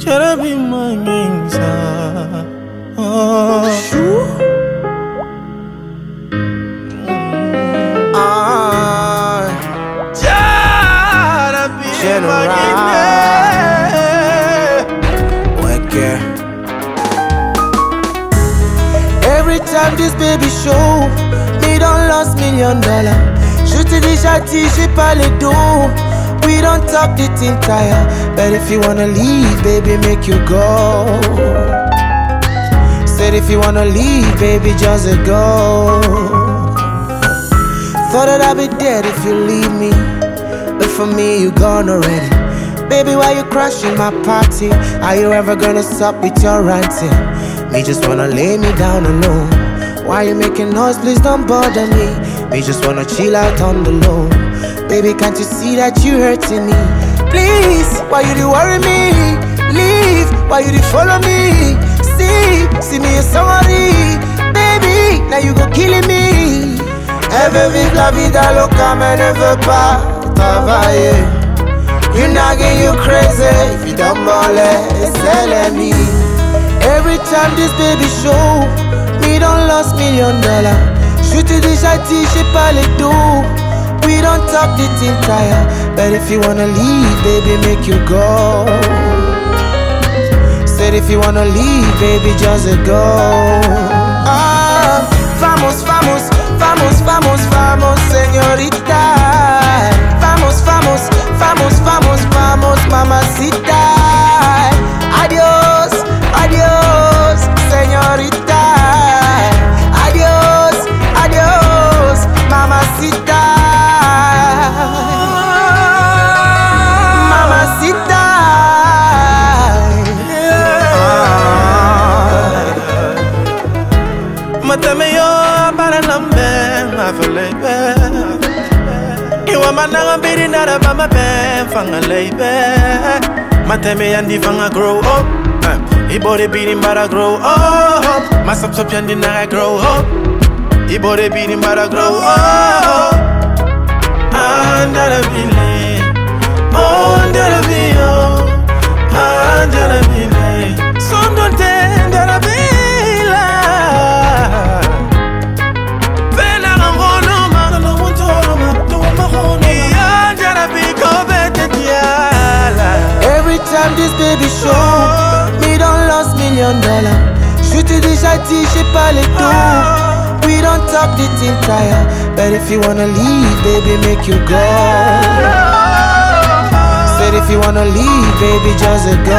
Jara be my mingsa. Oh, shoo. Jara be my mingsa. Every time this baby show, me don't lost $1 million. Je te dis j'attire, j'ai pas les dos. We don't talk the thing tire, but if you wanna leave, baby, make you go. Said if you wanna leave, baby, just go. Thought that I'd be dead if you leave me, but for me, you gone already. Baby, why you crashing my party? Are you ever gonna stop with your ranting? Me just wanna lay me down alone. Why you making noise? Please don't bother me. Me just wanna chill out on the low. Baby, can't you see that you hurting me? Please, why you do worry me? Leave, why you do follow me? See me sorry. Baby, now you go killing me. Elle veut vivre la vida loca, mais ne veut pas travailler. You nagging, you crazy. If you don't bother, it's me. Every time this baby show, me don't lost $1 million. Je te dis j'attire, j'ai pas les dos. We don't talk the thing tire, but if you wanna leave, baby, make you go. Said if you wanna leave, baby, just go. Vamos, vamos, vamos, vamos, vamos, señorita. Vamos, vamos, vamos, vamos, vamos, mamacita. Adiós, adiós, señorita. Adiós, adiós, mamacita. Mamacita. Matame yo para lambe, mafelebe. Iwa mananga biri nara bama ben fanga lebe. Matame yandi fanga grow up. Ibore beating but I grow up. Masap sop yandi nara grow up. Ibore beating but I grow up. Andara bile, andara bio, andara bile. Sondonte andara bila. Vena ngono magalo wontoro magalo andara biko bete diala. Every time this baby show, me don't lost $1 million. Je te dis j'attire, j'ai pas les dos. We don't talk the thing tire, but if you wanna leave, baby, make you go. Said if you wanna leave, baby, just go.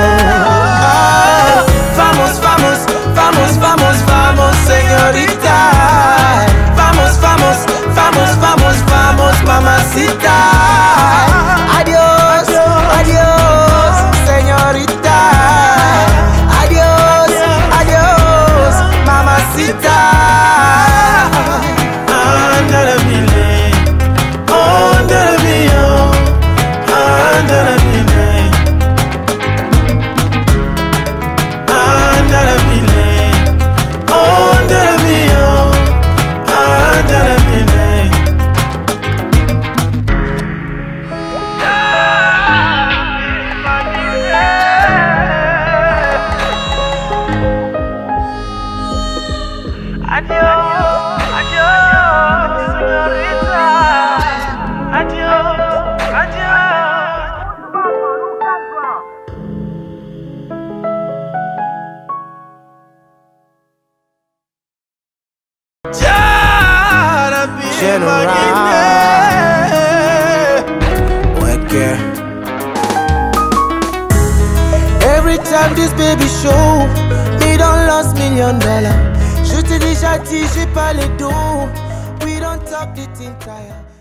Vamos, vamos, vamos, vamos, vamos, señorita. Vamos, vamos, vamos, vamos, vamos, mamacita. Adiós, adiós, señorita. Adiós, adiós, mamacita. Andara bile, andara bio, andara bile, andara bile, andara bio, andara bile. Adiós, adiós, señorita. Adiós, adiós. Jara be my mingsa. Every time this baby show, me don't lost $1 million. Je te dis j'attire, j'ai pas les dos. We don't talk the thing tire.